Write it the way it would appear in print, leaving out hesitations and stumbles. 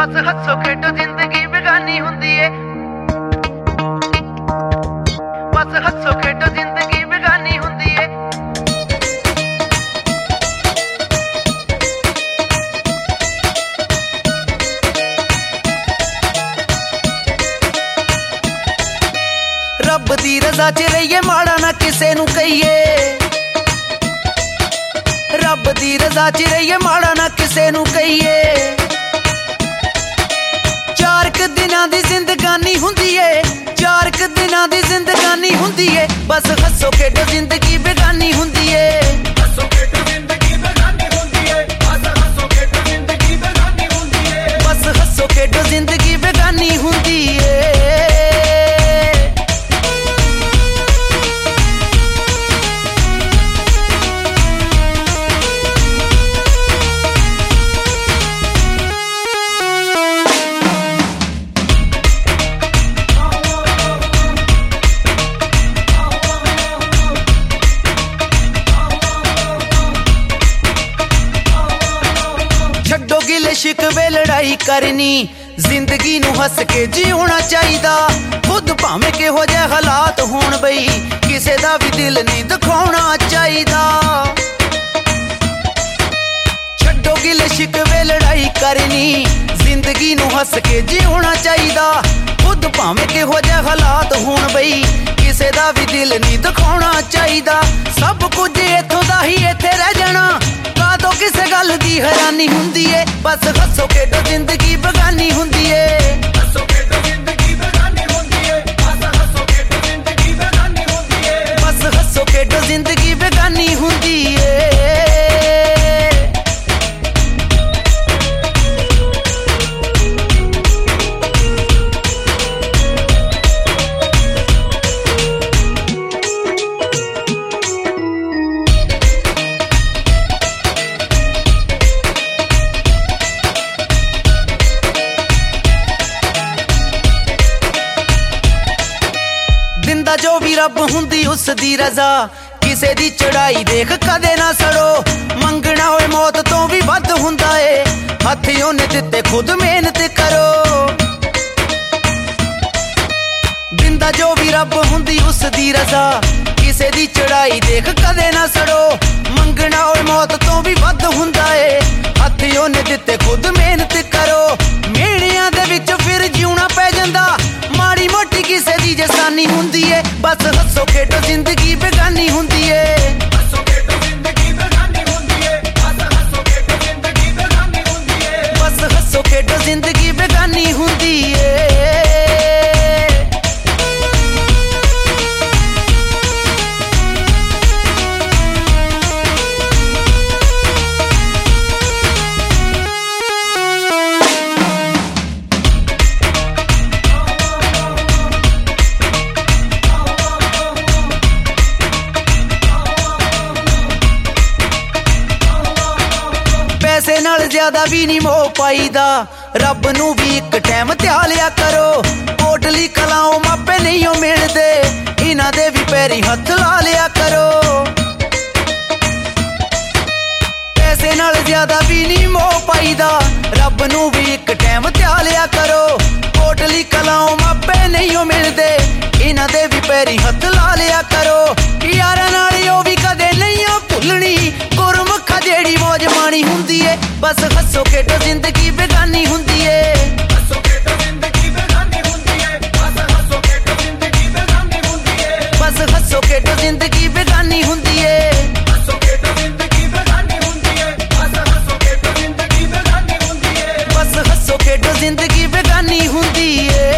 बस हसो खेडो जिंदगी बेगानी हुंदी है बस हसो खेडो जिंदगी बेगानी हुंदी है रब दी रज़ा च रहिए माड़ा ना किसे नू कहिए रब दी रज़ा च रहिए माड़ा ना किसे नू कहिए चार क दिनां दी जिंदगानी हुंदी है चार क दिनां दी जिंदगानी हुंदी है बस हसो खेडो जिंदगी बेगानी हुंदी है हसो खेडो जिंदगी बेगानी हुंदी है बस हसो खेडो जिंदगी बेगानी हुंदी है बस हसो खेडो जिंदगी बेगानी हुंदी है शिकवे लड़ाई करनी जिंदगी नू हस के जीना चाहिदा खुद भावें किहो जे हालात होण बई किसे दा भी दिल नहीं दिखाउणा चाहिदा छड्डो गिले शिकवे लड़ाई करनी जिंदगी नू हस के जीना चाहिदा खुद भावें किहो जे हालात होण बई किसे दा भी दिल नहीं दिखाउणा चाहिदा सब कुछ इत्थों दा ही इत्थे रह जाना कादों किसे गल दी हैरानी हुंदी है बस हसो खेडो जिंदगी बेगानी हुंदी है हसो खेडो जिंदगी बेगानी हुंदी है बस हसो खेडो जिंदगी बेगानी हुंदी है बस हसो खेडो जिंदगी बेगानी हुंदी है दिंदा जो भी रब हुंदी उस दी रज़ा किसे दी चढ़ाई देख कदे ना सड़ो मंगना होए मौत तो भी वध हुंदा है हथ ओने दित्ते खुद मेहनत करो दिंदा जो भी रब हुंदी उस दी रज़ा किसे दी चढ़ाई देख कदे ना सड़ो मंगना होए मौत तो भी वध हुंदा है हथ ओने दित्ते खुद मेहनत करो मेड़ियां दे विच फिर जीउणा पै जांदा माड़ी मोटी किसे दी जसानी हुंदी है बस हसो खेडो जिंदगी बेगानी हुंदी है हसो खेडो जिंदगी बेगानी हुंदी है बस हसो खेडो जिंदगी बेगानी हुंदी है बस हसो खेडो जिंदगी बेगानी हुंदी है पैसे नाल ज्यादा भी नहीं मोह पाईदा रब नू भी एक टाइम ध्या लिया करो कोटली कलाओ मापे नहीं हो मिलदे इन्हां दे भी पैरी हथ ला लिया करो पैसे नाल ज्यादा भी नहीं मोह पाईदा रब नू भी एक टाइम ध्या लिया करो कोटली कलाओ मापे नहीं हो मिलदे इन्हां दे भी पैरी हथ ला लिया करो यारां नाल ओ भी कदे नहीं हो भुलनी गुरमुखा जेड़ी मौज माणी हुंदी है बस हसो खेडो जिंदगी बेगानी हुंदी है हसो खेडो जिंदगी बेगानी हुंदी है बस हसो खेडो जिंदगी बेगानी हुंदी है बस हसो खेडो जिंदगी बेगानी हुंदी है हसो खेडो जिंदगी बेगानी हुंदी है बस हसो खेडो जिंदगी बेगानी हुंदी है बस हसो खेडो जिंदगी बेगानी हुंदी है